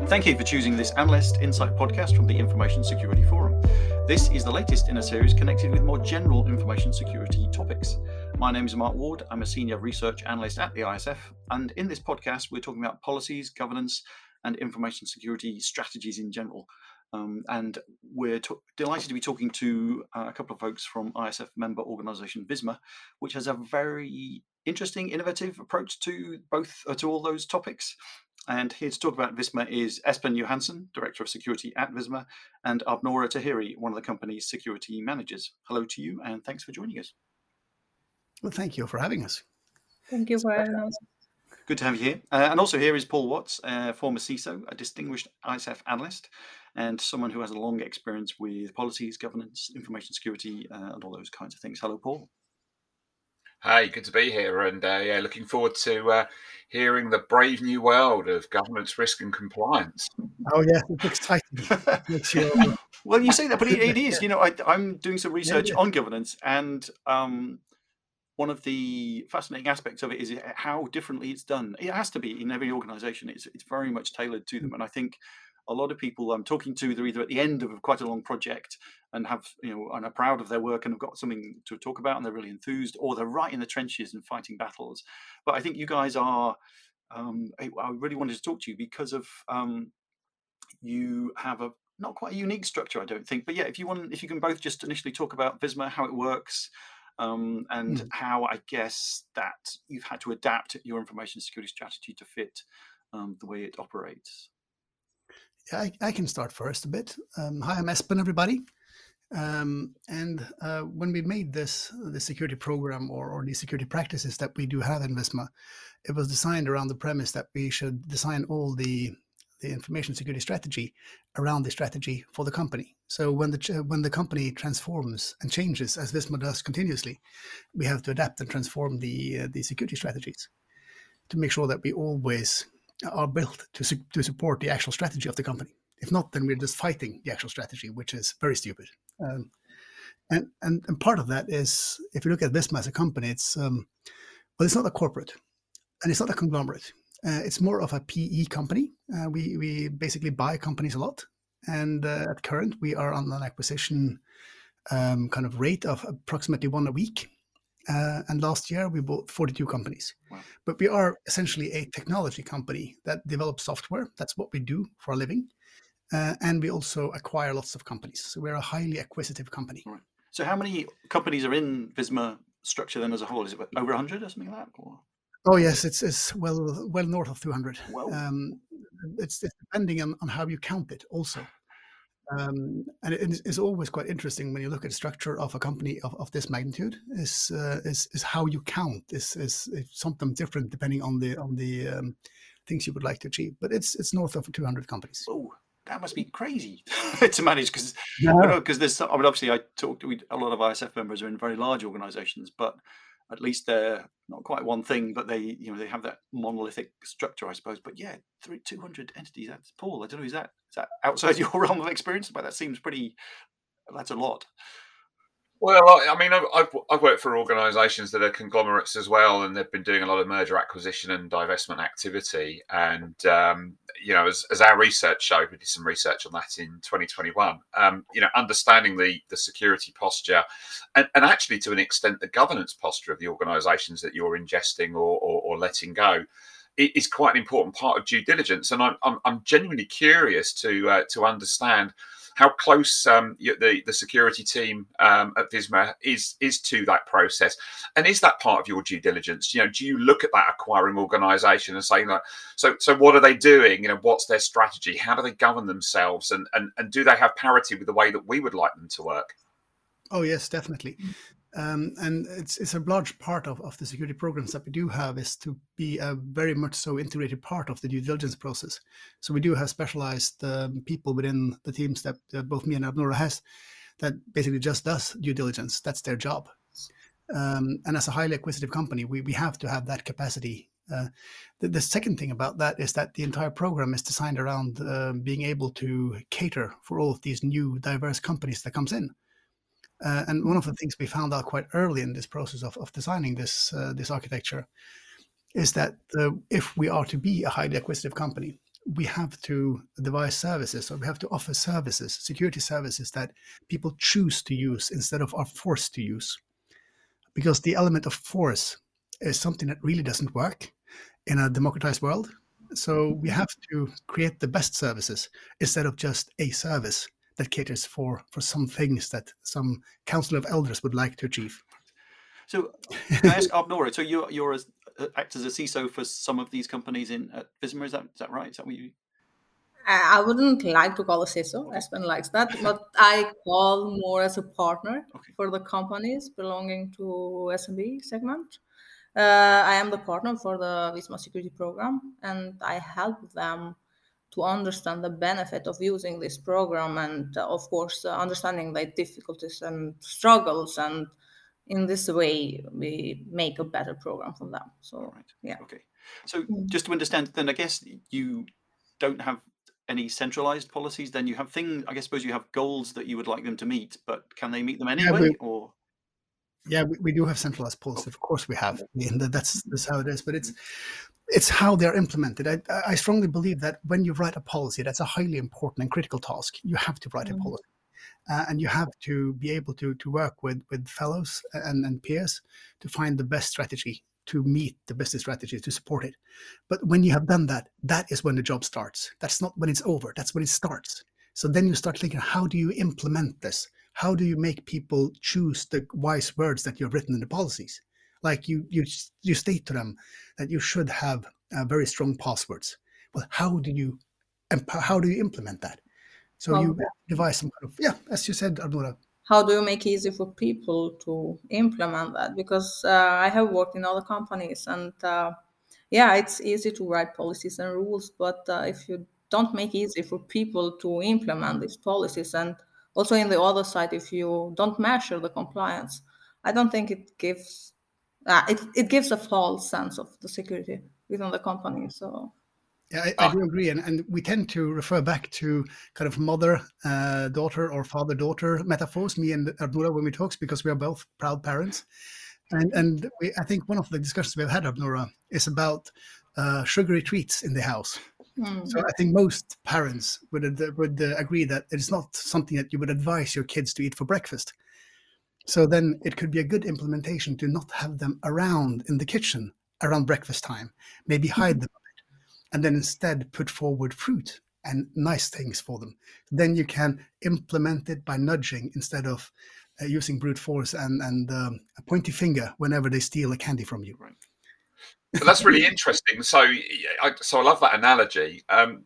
Thank you for choosing this Analyst Insight podcast from the Information Security Forum. This is the latest in a series connected with more general information security topics. My name is Mark Ward. I'm a senior research analyst at the ISF, and in this podcast, we're talking about policies, governance, and information security strategies in general. And we're delighted to be talking to a couple of folks from ISF member organisation Visma, which has a very interesting, innovative approach to all those topics. And here to talk about Visma is Espen Johansson, Director of Security at Visma, and Abnora Tahiri, one of the company's security managers. Hello to you, and thanks for joining us. Well, thank you for having us. Thank you for having us. Good to have you here. And also here is Paul Watts, former CISO, a distinguished ISF analyst, and someone who has a long experience with policies, governance, information security, and all those kinds of things. Hello, Paul. Hi, good to be here, and looking forward to hearing the brave new world of governance, risk, and compliance. Oh yeah, it's exciting. Well, you say that, but it is. You know, I'm doing some research on governance, and one of the fascinating aspects of it is how differently it's done. It has to be in every organisation. It's very much tailored to them, and I think a lot of people I'm talking to, they're either at the end of quite a long project and and are proud of their work and have got something to talk about and they're really enthused, or they're right in the trenches and fighting battles. But I think you guys are. I really wanted to talk to you because of you have a not quite a unique structure, I don't think. But yeah, if you can both just initially talk about Visma, how it works. And how I guess that you've had to adapt your information security strategy to fit the way it operates. Yeah, I can start first a bit. Hi, I'm Espen, everybody. And when we made the security program or the security practices that we do have in Visma, it was designed around the premise that we should design all the information security strategy around the strategy for the company. So when the company transforms and changes, as Visma does continuously, we have to adapt and transform the security strategies to make sure that we always are built to support the actual strategy of the company. If not, then we're just fighting the actual strategy, which is very stupid. And part of that is, if you look at Visma as a company, it's not a corporate and it's not a conglomerate. It's more of a PE company. We basically buy companies a lot. And at current, we are on an acquisition kind of rate of approximately one a week. And last year, we bought 42 companies. Wow. But we are essentially a technology company that develops software. That's what we do for a living. And we also acquire lots of companies. So we're a highly acquisitive company. Right. So how many companies are in Visma structure then as a whole? Is it over 100 or something like that? Or? Oh, yes, it's well north of 200. Wow. It's depending on how you count it also. And it's always quite interesting when you look at the structure of a company of this magnitude. Is how you count is something different depending on the things you would like to achieve. But it's north of 200 companies. Oh, that must be crazy to manage because there's. I mean, obviously, I talked to a lot of ISF members are in very large organisations, but at least they're not quite one thing, but they have that monolithic structure, I suppose. But yeah, 200 entities. That's Paul. I don't know. Is that outside your realm of experience? But that seems that's a lot. Well, I mean, I've worked for organisations that are conglomerates as well, and they've been doing a lot of merger acquisition and divestment activity. And as our research showed, we did some research on that in 2021. Understanding the security posture, and actually to an extent the governance posture of the organisations that you're ingesting or letting go, it is quite an important part of due diligence. And I'm genuinely curious to understand how close the security team at Visma is to that process, and is that part of your due diligence? Do you look at that acquiring organisation and say, so what are they doing? What's their strategy? How do they govern themselves? And do they have parity with the way that we would like them to work? Oh yes, definitely. And it's a large part of the security programs that we do have is to be a very much so integrated part of the due diligence process. So we do have specialized people within the teams that both me and Abnora has that basically just does due diligence. That's their job. And as a highly acquisitive company, we have to have that capacity. The second thing about that is that the entire program is designed around being able to cater for all of these new diverse companies that comes in. And one of the things we found out quite early in this process of designing this architecture is that if we are to be a highly acquisitive company, we have to devise services, or we have to offer services, security services that people choose to use instead of are forced to use. Because the element of force is something that really doesn't work in a democratized world. So we have to create the best services instead of just a service that caters for some things that some council of elders would like to achieve. So can I ask Arnora, so you're act as a CISO for some of these companies at Visma, is that right? Is that what you... I wouldn't like to call a CISO. Espen likes that, but I call more as a partner for the companies belonging to SMB segment. I am the partner for the Visma security program, and I help them to understand the benefit of using this program, and of course, understanding the difficulties and struggles. And in this way, we make a better program for them. So, yeah. Okay. So just to understand, then I guess you don't have any centralized policies. Then you have I suppose you have goals that you would like them to meet, but can they meet them anyway? We do have centralized policies. Of course we have. And that's how it is. But it's how they're implemented. I strongly believe that when you write a policy, that's a highly important and critical task. You have to write a policy. And you have to be able to work with fellows and peers to find the best strategy, to meet the business strategy, to support it. But when you have done that, that is when the job starts. That's not when it's over. That's when it starts. So then you start thinking, how do you implement this? How do you make people choose the wise words that you've written in the policies? Like you state to them that you should have very strong passwords. Well, how do you implement that? So you devise some kind of, as you said, Arnora. How do you make it easy for people to implement that? Because I have worked in other companies, and it's easy to write policies and rules, but if you don't make it easy for people to implement these policies, and also in the other side, if you don't measure the compliance, I don't think it gives it gives a false sense of the security within the company. So. Yeah, I do agree. And we tend to refer back to kind of mother-daughter or father-daughter metaphors, me and Arnora, when we talk, because we are both proud parents. And I think one of the discussions we've had, Arnora, is about sugary treats in the house. So I think most parents would agree that it is not something that you would advise your kids to eat for breakfast. So then it could be a good implementation to not have them around in the kitchen around breakfast time, maybe hide them. And then instead put forward fruit and nice things for them. Then you can implement it by nudging instead of using brute force and a pointy finger whenever they steal a candy from you. Right. But that's really interesting. So I love that analogy.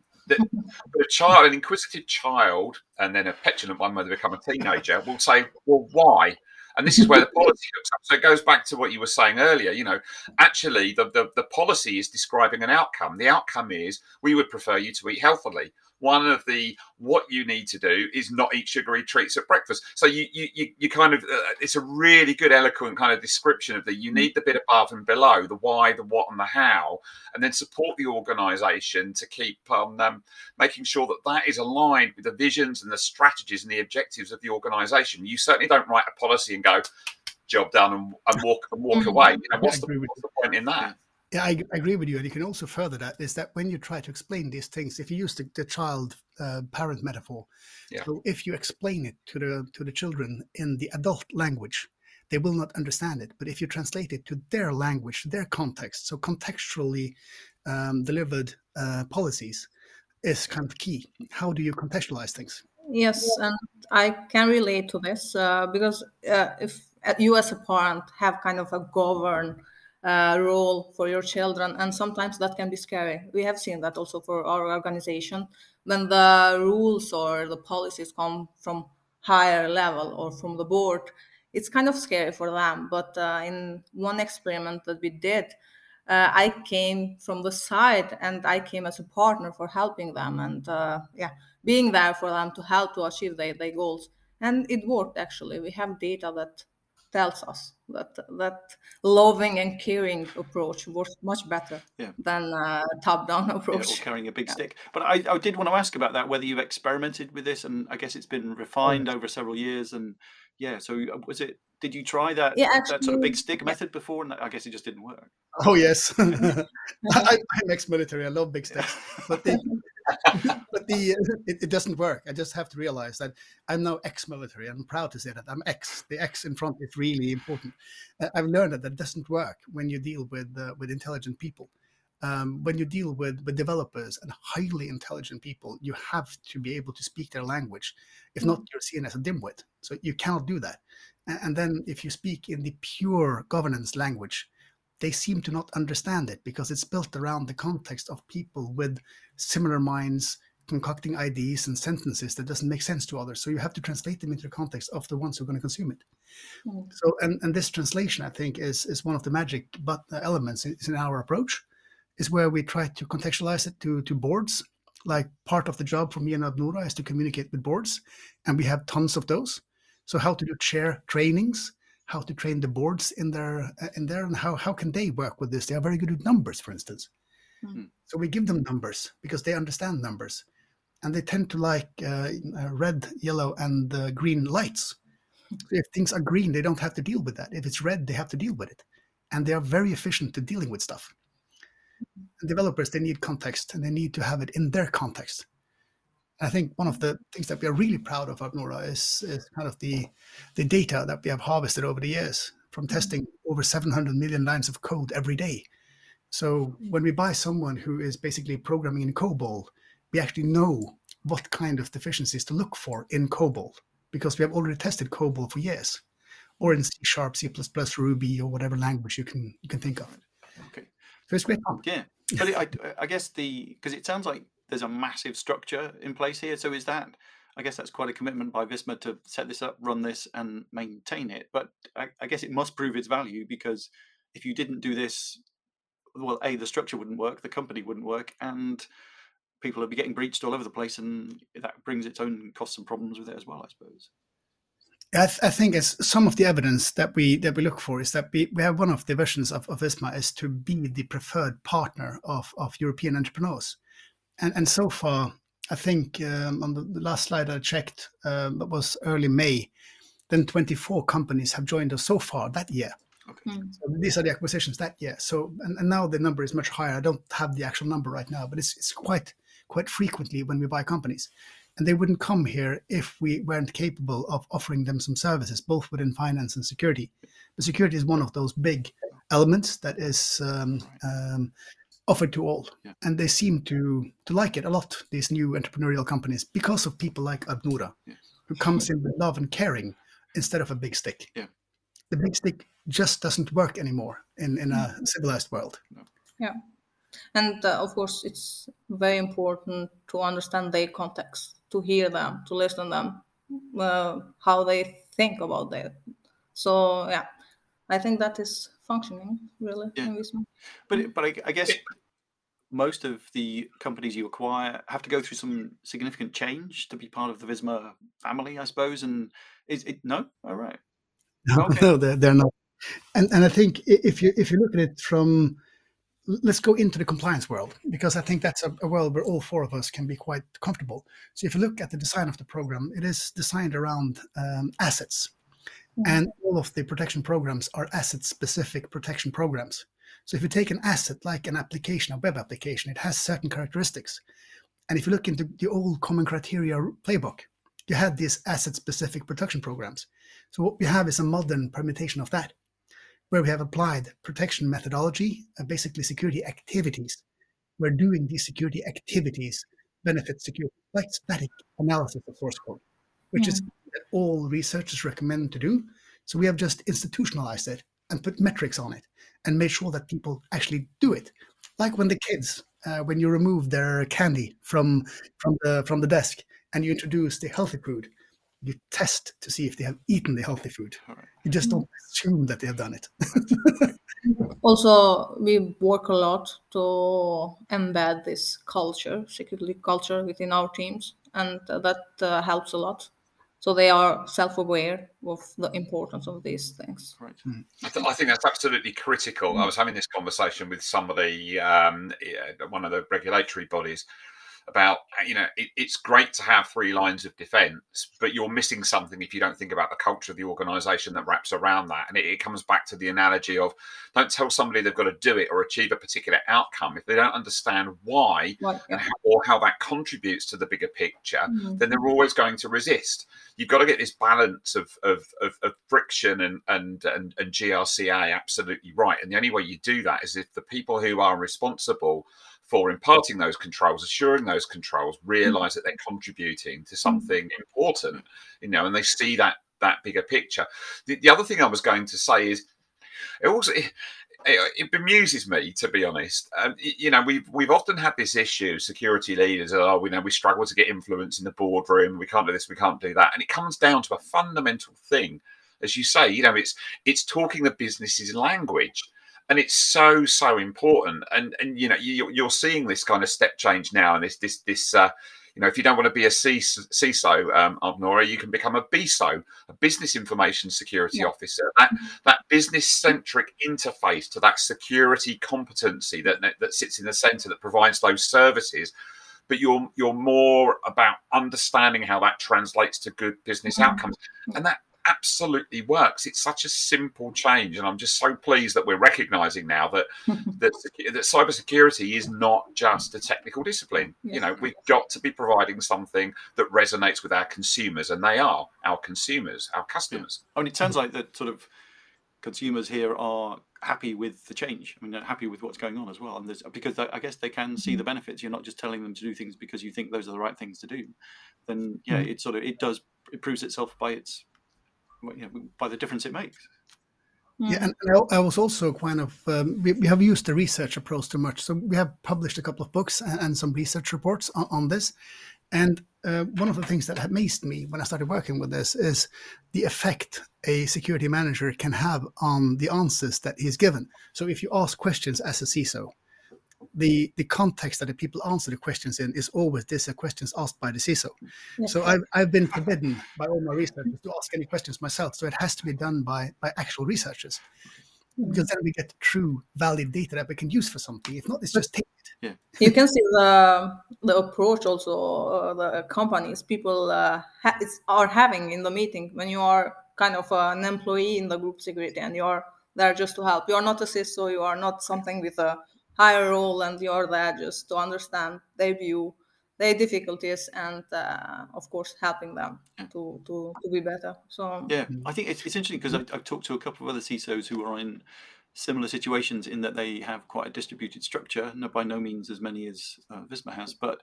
The child, an inquisitive child, and then a petulant one when they become a teenager, will say, "Well, why?" And this is where the policy looks up. So it goes back to what you were saying earlier. Actually, the policy is describing an outcome. The outcome is we would prefer you to eat healthily. One of what you need to do is not eat sugary treats at breakfast. So you kind of it's a really good, eloquent kind of description of you need the bit above and below, the why, the what, and the how, and then support the organisation to keep making sure that is aligned with the visions and the strategies and the objectives of the organisation. You certainly don't write a policy and go, job done, and walk away. What's the point in that? Yeah, I agree with you. And you can also further that is that when you try to explain these things, if you use the child parent metaphor, so if you explain it to the children in the adult language, they will not understand it. But if you translate it to their language, their context, so contextually delivered policies is kind of key. How do you contextualize things? Yes, and I can relate to this because if you as a parent have kind of a govern role for your children, and sometimes that can be scary. We have seen that also for our organization when the rules or the policies come from higher level or from the board. It's kind of scary for them. But in one experiment that we did, I came from the side and I came as a partner for helping them and being there for them to help to achieve their goals. And it worked, actually. We have data that tells us that loving and caring approach works much better than top-down approach. Or carrying a big stick. But I did want to ask about that, whether you've experimented with this, and I guess it's been refined over several years. And so was it Did you try that that sort of big stick method before? And I guess it just didn't work. Oh yes, I'm ex-military. I love big sticks, but it doesn't work. I just have to realize that I'm now ex-military. I'm proud to say that I'm ex. The X in front is really important. I've learned that doesn't work when you deal with intelligent people. When you deal with developers and highly intelligent people, you have to be able to speak their language. If not, you're seen as a dimwit. So you cannot do that. And then if you speak in the pure governance language, they seem to not understand it because it's built around the context of people with similar minds, concocting ideas and sentences that doesn't make sense to others. So you have to translate them into the context of the ones who are going to consume it. So, and this translation, I think, is one of the magic elements in our approach, is where we try to contextualize it to boards. Like part of the job for me and Adnora is to communicate with boards, and we have tons of those. So how to do chair trainings, how to train the boards in there, and how can they work with this? They are very good with numbers, for instance. So we give them numbers because they understand numbers, and they tend to like red, yellow, and green lights. So if things are green, they don't have to deal with that. If it's red, they have to deal with it, and they are very efficient at dealing with stuff. And developers, they need context, and they need to have it in their context. I think one of the things that we are really proud of Adnora is kind of the data that we have harvested over the years from testing over 700 million lines of code every day. So when we buy someone who is basically programming in COBOL, we actually know what kind of deficiencies to look for in COBOL because we have already tested COBOL for years, or in C#, C++, Ruby, or whatever language you can think of. Okay. So it's great fun. Yeah, but I guess because it sounds like there's a massive structure in place here. So I guess that's quite a commitment by Visma to set this up, run this, and maintain it. But I guess it must prove its value, because if you didn't do this, well, the structure wouldn't work, the company wouldn't work, and people would be getting breached all over the place, and that brings its own costs and problems with it as well, I suppose. I think as some of the evidence that we look for is that we have one of the visions of Visma is to be the preferred partner of European entrepreneurs. And so far, I think on the last slide I checked, that was early May, then 24 companies have joined us so far that year. Okay. So these are the acquisitions that year. So and now the number is much higher. I don't have the actual number right now, but it's quite frequently when we buy companies. And they wouldn't come here if we weren't capable of offering them some services, both within finance and security. But security is one of those big elements that is offered to all. Yeah. And they seem to like it a lot, these new entrepreneurial companies, because of people like Adnora, who comes in with love and caring instead of a big stick. Yeah. The big stick just doesn't work anymore in a civilized world. No. Yeah. And of course, it's very important to understand their context, to hear them, to listen to them, how they think about that. So, yeah, I think that is functioning, really. Yeah. In Visma. But I guess most of the companies you acquire have to go through some significant change to be part of the Visma family, I suppose. And is it no? All right. Okay. No, they're not. And I think if you look at it from, let's go into the compliance world, because I think that's a world where all four of us can be quite comfortable. So if you look at the design of the program, it is designed around assets. And all of the protection programs are asset-specific protection programs. So if you take an asset like an application, a web application, it has certain characteristics. And if you look into the old common criteria playbook, you had these asset-specific protection programs. So what we have is a modern permutation of that, where we have applied protection methodology and basically security activities. We're doing these security activities benefit security, like static analysis of source code, which is that all researchers recommend to do. So we have just institutionalized it and put metrics on it and made sure that people actually do it. Like when the kids, when you remove their candy from the desk and you introduce the healthy food, you test to see if they have eaten the healthy food. Right. You just don't assume that they have done it. Also, we work a lot to embed this culture, security culture, within our teams, and that helps a lot. So they are self-aware of the importance of these things. Right. I think that's absolutely critical. I was having this conversation with somebody, one of the regulatory bodies about, it's great to have 3 lines of defense, but you're missing something if you don't think about the culture of the organization that wraps around that. And it comes back to the analogy of, don't tell somebody they've got to do it or achieve a particular outcome if they don't understand why and how that contributes to the bigger picture. Then they're always going to resist. You've got to get this balance of friction and GRCA absolutely right. And the only way you do that is if the people who are responsible for imparting those controls, assuring those controls, realize that they're contributing to something important, and they see that bigger picture. The other thing I was going to say is, it bemuses me, to be honest. We've often had this issue, security leaders, we struggle to get influence in the boardroom. We can't do this, we can't do that. And it comes down to a fundamental thing. As you say, it's talking the business's language. And it's so important. And you're seeing this kind of step change now. And this if you don't want to be a CISO, Nora, you can become a BISO, a business information security officer. That business-centric interface to that security competency that sits in the center, that provides those services. But you're more about understanding how that translates to good business outcomes. And that absolutely works. It's such a simple change, and I'm just so pleased that we're recognizing now that cybersecurity is not just a technical discipline. We've got to be providing something that resonates with our consumers, and they are our consumers, our customers. I mean, it sounds like that sort of consumers here are happy with the change. I mean, they're happy with what's going on as well, and because I guess they can see the benefits. You're not just telling them to do things because you think those are the right things to do. Then it proves itself by by the difference it makes. Yeah, and I was also kind of, we have used the research approach too much. So we have published a couple of books and some research reports on this. And one of the things that amazed me when I started working with this is the effect a security manager can have on the answers that he's given. So if you ask questions as a CISO, the context that the people answer the questions in is always these are questions asked by the CISO. Yes. So I've been forbidden by all my researchers to ask any questions myself. So it has to be done by actual researchers, because then we get true valid data that we can use for something. If not, it's just take it. Yeah. You can see the approach also the companies people are having in the meeting when you are kind of an employee in the group security and you are there just to help. You are not a CISO. You are not something with a higher role, and you're there just to understand their view, their difficulties, and of course helping them to be better. So I think it's interesting because I've talked to a couple of other CISOs who are in similar situations in that they have quite a distributed structure, by no means as many as Visma has, but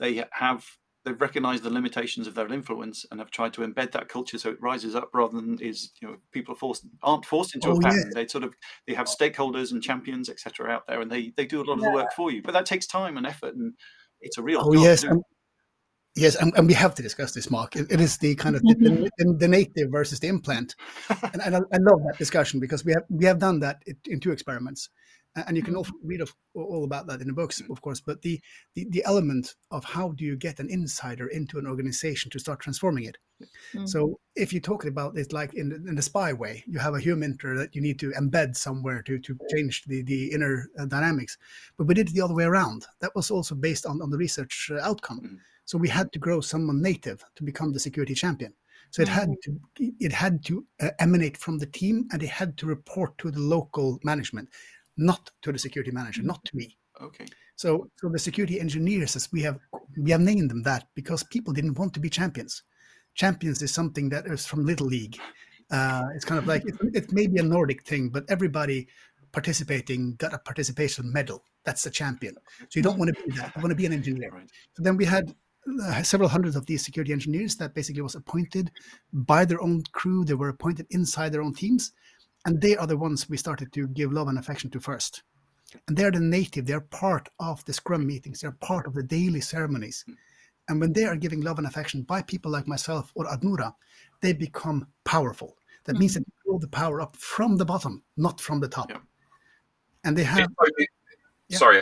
they've recognized the limitations of their influence and have tried to embed that culture so it rises up rather than people aren't forced into a pattern. They have stakeholders and champions, etc. out there, and they do a lot of the work for you. But that takes time and effort, and it's a real job to do. Yes, and we have to discuss this, Mark. It is the kind of the native versus the implant, and I love that discussion because we have done that in 2 experiments. And you can also read all about that in the books, of course. But the element of how do you get an insider into an organization to start transforming it? So if you're talking about it like in the spy way, you have a human that you need to embed somewhere to change the inner dynamics. But we did it the other way around. That was also based on the research outcome. So we had to grow someone native to become the security champion. So it had to emanate from the team, and it had to report to the local management, not to the security manager, not to me. Okay. So the security engineers, as we have named them that because people didn't want to be champions. Champions is something that is from Little League. It's kind of like it may be a Nordic thing, but everybody participating got a participation medal. That's a champion. So you don't want to be that. You want to be an engineer. Right. So then we had several hundreds of these security engineers that basically was appointed by their own crew. They were appointed inside their own teams. And they are the ones we started to give love and affection to first. And they're the native. They're part of the Scrum meetings. They're part of the daily ceremonies. And when they are giving love and affection by people like myself or Adnura, they become powerful. That means that you grow the power up from the bottom, not from the top. Yeah. And they have... Sorry, Espen.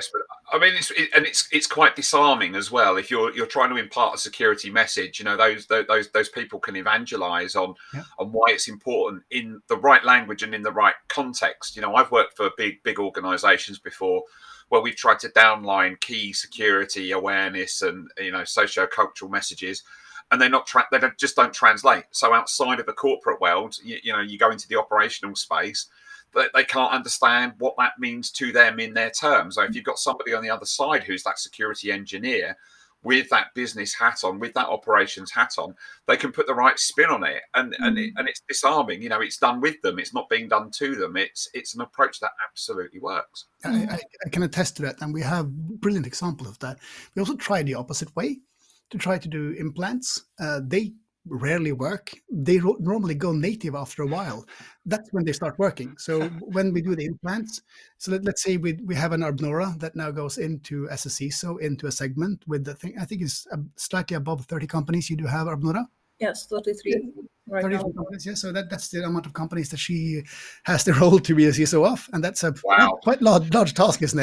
I mean, it's quite disarming as well. If you're trying to impart a security message, those people can evangelize on why it's important in the right language and in the right context. I've worked for big organizations before where we've tried to downline key security awareness and socio-cultural messages, and they just don't translate. So outside of the corporate world, you go into the operational space, but they can't understand what that means to them in their terms. So if you've got somebody on the other side who's that security engineer with that business hat on, with that operations hat on, they can put the right spin on it, and it's disarming. It's done with them. It's not being done to them. It's an approach that absolutely works. I can attest to that, and we have brilliant examples of that. We also try the opposite way to try to do implants. They rarely work. They normally go native after a while. That's when they start working. So when we do the implants, so let's say we have an Arbnora that now goes into as a CISO into a segment with the thing. I think it's slightly above 30 companies. You do have Arbnora? Yes, 33. Right 33 now. Companies, yeah. So that's the amount of companies that she has the role to be a CISO of, and that's a quite large task, isn't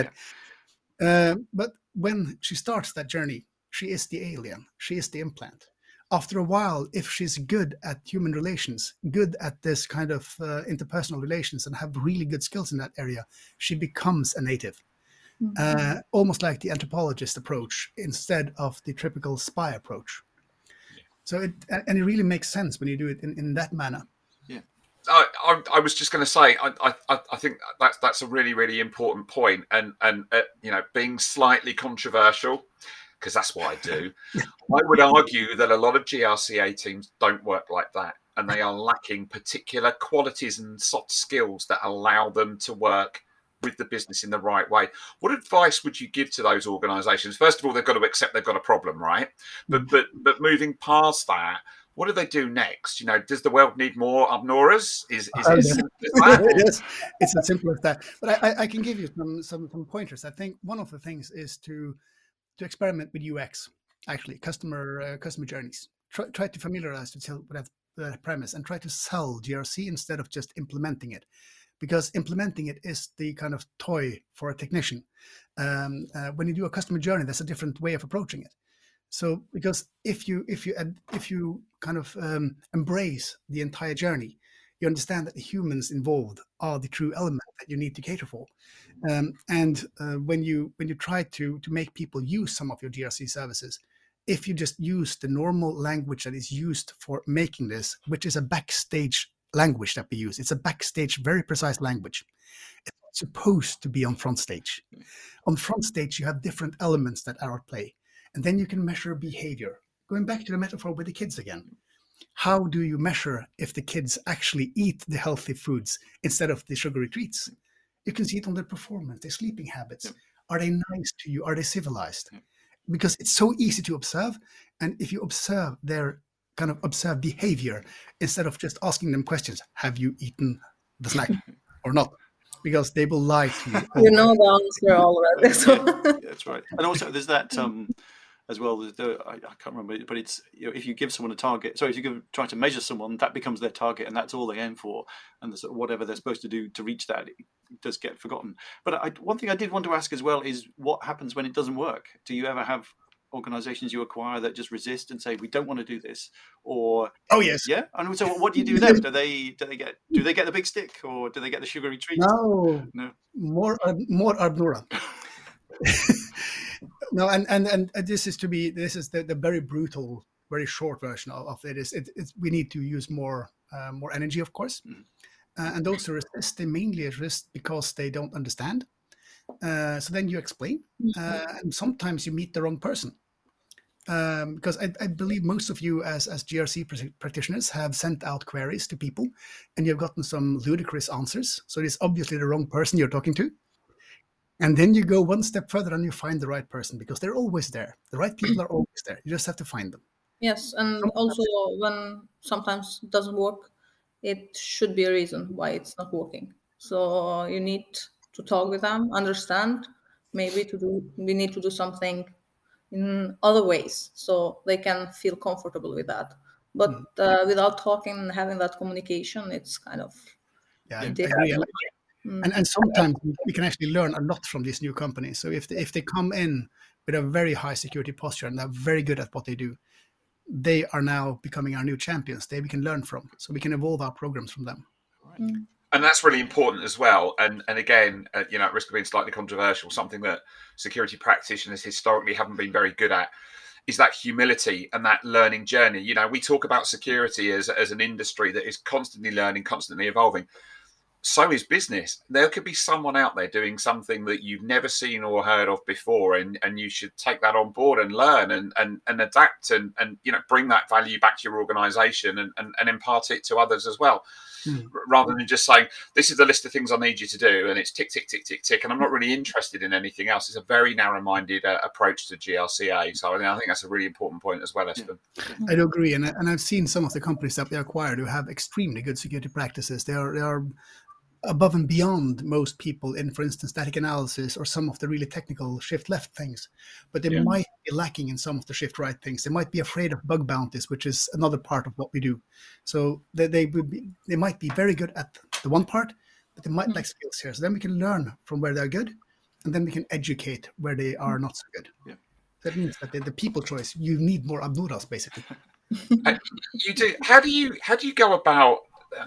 it? But when she starts that journey, she is the alien. She is the implant. After a while, if she's good at human relations, good at this kind of interpersonal relations, and have really good skills in that area, she becomes a native. Almost like the anthropologist approach instead of the typical spy approach. So it really makes sense when you do it in that manner. Yeah, I was just going to say, I think that's a really, really important point, and being slightly controversial, because that's what I do. I would argue that a lot of GRCA teams don't work like that, and they are lacking particular qualities and soft skills that allow them to work with the business in the right way. What advice would you give to those organizations? First of all, they've got to accept they've got a problem, right? But moving past that, what do they do next? Does the world need more Arbnoras? Is it as simple as that? Yes, it's as simple as that. But I can give you some pointers. I think one of the things is to experiment with UX, actually, customer journeys. Try to familiarize yourself with that premise and try to sell GRC instead of just implementing it, because implementing it is the kind of toy for a technician. When you do a customer journey, there's a different way of approaching it. So, because if you kind of embrace the entire journey, you understand that the humans involved are the true element that you need to cater for. When you try to make people use some of your GRC services, if you just use the normal language that is used for making this, which is a backstage language that we use, it's a backstage, very precise language. It's not supposed to be on front stage. On front stage, you have different elements that are at play, and then you can measure behavior. Going back to the metaphor with the kids again. How do you measure if the kids actually eat the healthy foods instead of the sugary treats? You can see it on their performance, their sleeping habits. Are they nice to you? Are they civilized? Because it's so easy to observe. And if you observe their kind of observed behavior, instead of just asking them questions, have you eaten the snack or not? Because they will lie to you. You know the answer already. So. That's right. And also there's that... as well, I can't remember, but it's if you give someone a target, if you try to measure someone, that becomes their target, and that's all they aim for, and whatever they're supposed to do to reach that, it does get forgotten. But one thing I did want to ask as well is what happens when it doesn't work? Do you ever have organizations you acquire that just resist and say we don't want to do this, or yeah? And so what do you do then? Do they get the big stick, or do they get the sugary treats? No. More Arbnora. No, and this is the very brutal, very short version of it. We need to use more energy, of course, and those who resist, they mainly resist because they don't understand. So then you explain, and sometimes you meet the wrong person, because I believe most of you as GRC practitioners have sent out queries to people, and you've gotten some ludicrous answers. So it's obviously the wrong person you're talking to. And then you go one step further and you find the right person, because they're always there. The right people are always there. You just have to find them. Yes, and also when sometimes it doesn't work, it should be a reason why it's not working. So you need to talk with them, understand, maybe we need to do something in other ways so they can feel comfortable with that. But without talking and having that communication, it's kind of... Yeah, I agree. And sometimes we can actually learn a lot from these new companies. So if they come in with a very high security posture and they're very good at what they do, they are now becoming our new champions. We can learn from, so we can evolve our programs from them. Right. And that's really important as well. And again, at risk of being slightly controversial, something that security practitioners historically haven't been very good at is that humility and that learning journey. We talk about security as an industry that is constantly learning, constantly evolving. So is business. There could be someone out there doing something that you've never seen or heard of before, and you should take that on board and learn and adapt and bring that value back to your organization and impart it to others as well. Rather than just saying, this is the list of things I need you to do, and it's tick, tick, tick, tick, tick, and I'm not really interested in anything else. It's a very narrow-minded approach to GRCA. So I think that's a really important point as well, Espen. I do agree, and I've seen some of the companies that we acquired who have extremely good security practices. They are above and beyond most people in, for instance, static analysis or some of the really technical shift left things, but they might be lacking in some of the shift right things. They might be afraid of bug bounties, which is another part of what we do. So they might be very good at the one part, but they might lack skills here. So then we can learn from where they're good, and then we can educate where they are not so good. Yeah. That means that the people choice, you need more Abnoras, basically. You do. How do you go about?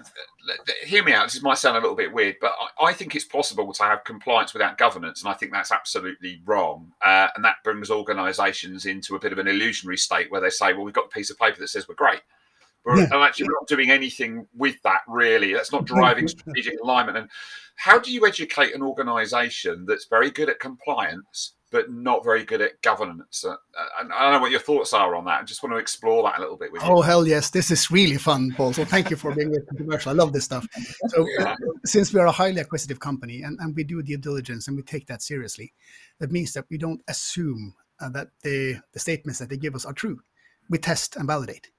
Hear me out. This might sound a little bit weird, but I think it's possible to have compliance without governance, and I think that's absolutely wrong. And that brings organisations into a bit of an illusionary state where they say, "Well, we've got a piece of paper that says we're great." And actually, we're not doing anything with that, really. That's not driving strategic alignment. And how do you educate an organisation that's very good at compliance but not very good at governance? And I don't know what your thoughts are on that. I just want to explore that a little bit with you. Oh, hell yes. This is really fun, Paul. So thank you for being with Controversial. I love this stuff. So since we are a highly acquisitive company and we do due diligence and we take that seriously, that means that we don't assume that the statements that they give us are true. We test and validate.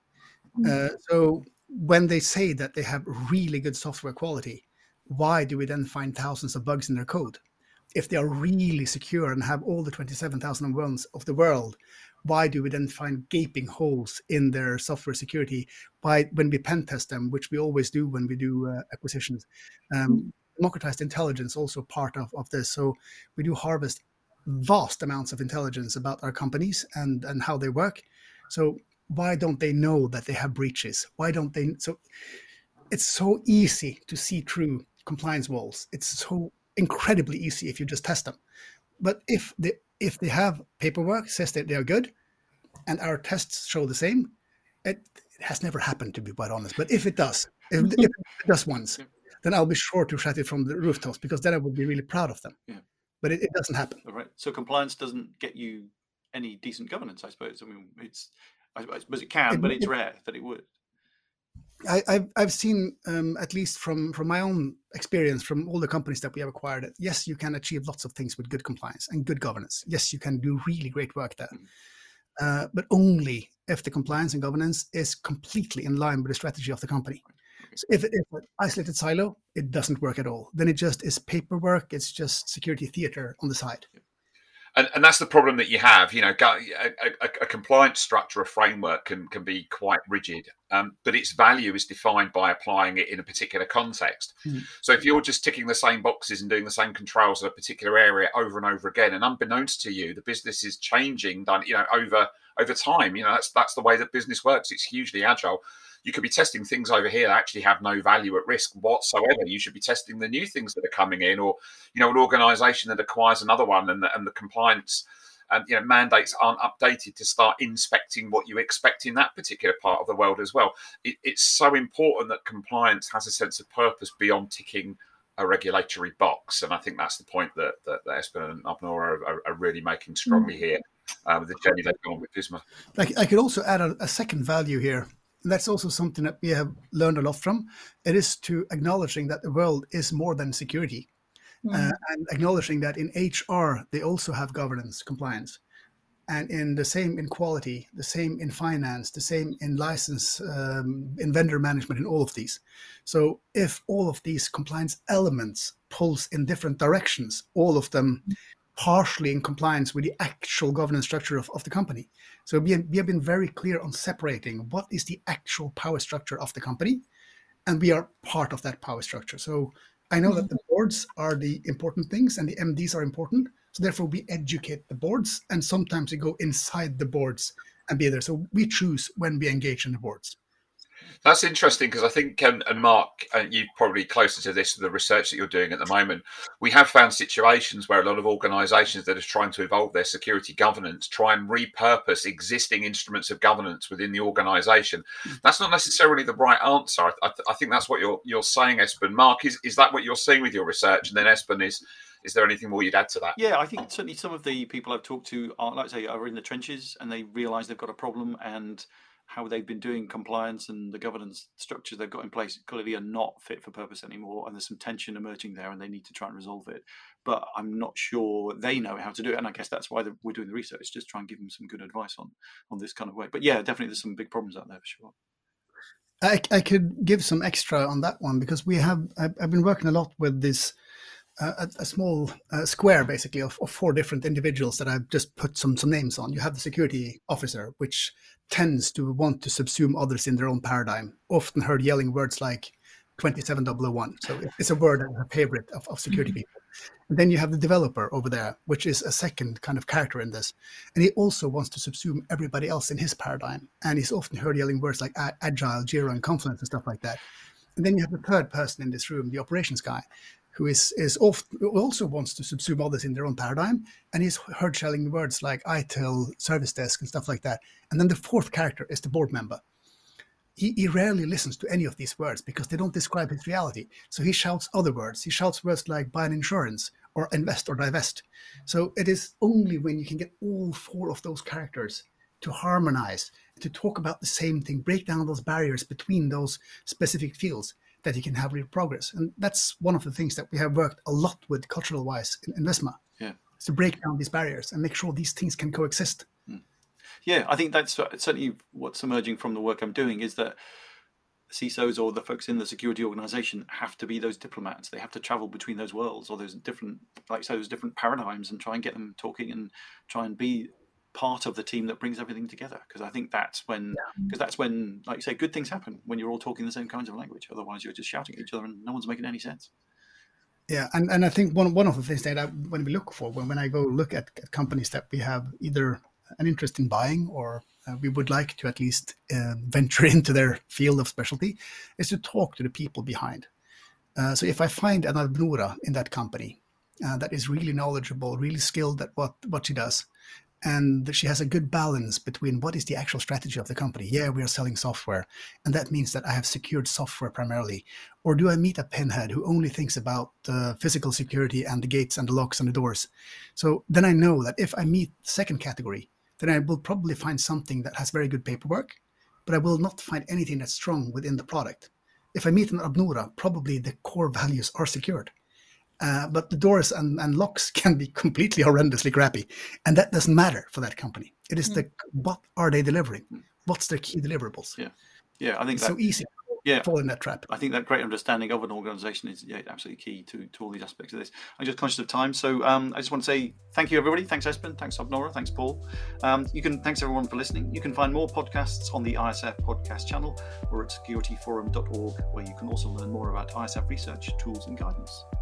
So when they say that they have really good software quality, why do we then find thousands of bugs in their code? If they are really secure and have all the 27,001s of the world, why do we then find gaping holes in their software security when we pen test them, which we always do when we do acquisitions? Democratized intelligence also part of this. So we do harvest vast amounts of intelligence about our companies and how they work. So why don't they know that they have breaches? Why don't they? So it's so easy to see through compliance walls. It's so incredibly easy if you just test them. But if they have paperwork says that they are good and our tests show the same, it has never happened, to be quite honest. But if it does, if it does once, then I'll be sure to shout it from the rooftops, because then I would be really proud of them. But it doesn't happen. All right. So compliance doesn't get you any decent governance, I suppose. I mean, I suppose it can, but it's rare that it would. I've seen, at least from my own experience, from all the companies that we have acquired, that yes, you can achieve lots of things with good compliance and good governance. Yes, you can do really great work there, but only if the compliance and governance is completely in line with the strategy of the company. So if it's an isolated silo, it doesn't work at all. Then it just is paperwork. It's just security theater on the side. And that's the problem that you have. A compliance structure, a framework can be quite rigid, but its value is defined by applying it in a particular context. So if you're just ticking the same boxes and doing the same controls in a particular area over and over again, and unbeknownst to you, the business is changing, over time. That's the way that business works. It's hugely agile. You could be testing things over here that actually have no value at risk whatsoever. You should be testing the new things that are coming in, or an organisation that acquires another one, and the compliance mandates aren't updated to start inspecting what you expect in that particular part of the world as well. It's so important that compliance has a sense of purpose beyond ticking a regulatory box, and I think that's the point that Espen and Abnora are really making strongly here with the journey they've gone with Visma. I could also add a second value here. That's also something that we have learned a lot from. It is to acknowledging that the world is more than security, and acknowledging that in HR, they also have governance, compliance, and in the same in quality, the same in finance, the same in license, in vendor management, in all of these. So if all of these compliance elements pulls in different directions, all of them partially in compliance with the actual governance structure of the company. So we have been very clear on separating what is the actual power structure of the company, and we are part of that power structure. So I know that the boards are the important things and the MDs are important. So therefore we educate the boards, and sometimes we go inside the boards and be there. So we choose when we engage in the boards. That's interesting, because I think, and Mark, you're probably closer to this, the research that you're doing at the moment. We have found situations where a lot of organisations that are trying to evolve their security governance try and repurpose existing instruments of governance within the organisation. That's not necessarily the right answer. I think that's what you're saying, Espen. Mark, is that what you're seeing with your research? And then Espen, is there anything more you'd add to that? Yeah, I think certainly some of the people I've talked to are, like I say, are in the trenches, and they realise they've got a problem, and how they've been doing compliance and the governance structures they've got in place clearly are not fit for purpose anymore, and there's some tension emerging there, and they need to try and resolve it. But I'm not sure they know how to do it, and I guess that's why we're doing the research, just try and give them some good advice on this kind of way. But yeah, definitely there's some big problems out there for sure. I could give some extra on that one, because I've been working a lot with this a small square basically of 4 different individuals that I've just put some names on. You have the security officer, which tends to want to subsume others in their own paradigm, often heard yelling words like 27001. So it's a word that's a favorite of security people. And then you have the developer over there, which is a second kind of character in this. And he also wants to subsume everybody else in his paradigm. And he's often heard yelling words like Agile, Jira, and Confluence and stuff like that. And then you have the third person in this room, the operations guy, who also wants to subsume others in their own paradigm, and he's heard yelling words like ITIL, service desk, and stuff like that. And then the fourth character is the board member. He rarely listens to any of these words because they don't describe his reality. So he shouts other words. He shouts words like buy an insurance or invest or divest. So it is only when you can get all 4 of those characters to harmonize, to talk about the same thing, break down those barriers between those specific fields, that you can have real progress. And that's one of the things that we have worked a lot with cultural wise in Visma. Yeah. Is to break down these barriers and make sure these things can coexist. Yeah, I think that's certainly what's emerging from the work I'm doing, is that CISOs or the folks in the security organization have to be those diplomats. They have to travel between those worlds or those different, like those different paradigms, and try and get them talking and try and be part of the team that brings everything together. Because I think that's when, like you say, good things happen when you're all talking the same kinds of language. Otherwise, you're just shouting at each other and no one's making any sense. Yeah, and I think one of the things that when we look for, when I go look at companies that we have either an interest in buying or we would like to at least venture into their field of specialty, is to talk to the people behind. So if I find an Adnora in that company that is really knowledgeable, really skilled at what she does, and she has a good balance between what is the actual strategy of the company. Yeah, we are selling software, and that means that I have secured software primarily. Or do I meet a pinhead who only thinks about physical security and the gates and the locks and the doors? So then I know that if I meet the second category, then I will probably find something that has very good paperwork, but I will not find anything that's strong within the product. If I meet an Adnora, probably the core values are secured. But the doors and locks can be completely horrendously crappy. And that doesn't matter for that company. It is what are they delivering? What's their key deliverables? Yeah, I think it's so easy to fall in that trap. I think that great understanding of an organization is absolutely key to all these aspects of this. I'm just conscious of time. So I just want to say thank you, everybody. Thanks, Espen. Thanks, Adnora. Thanks, Paul. Thanks, everyone, for listening. You can find more podcasts on the ISF podcast channel or at securityforum.org, where you can also learn more about ISF research, tools, and guidance.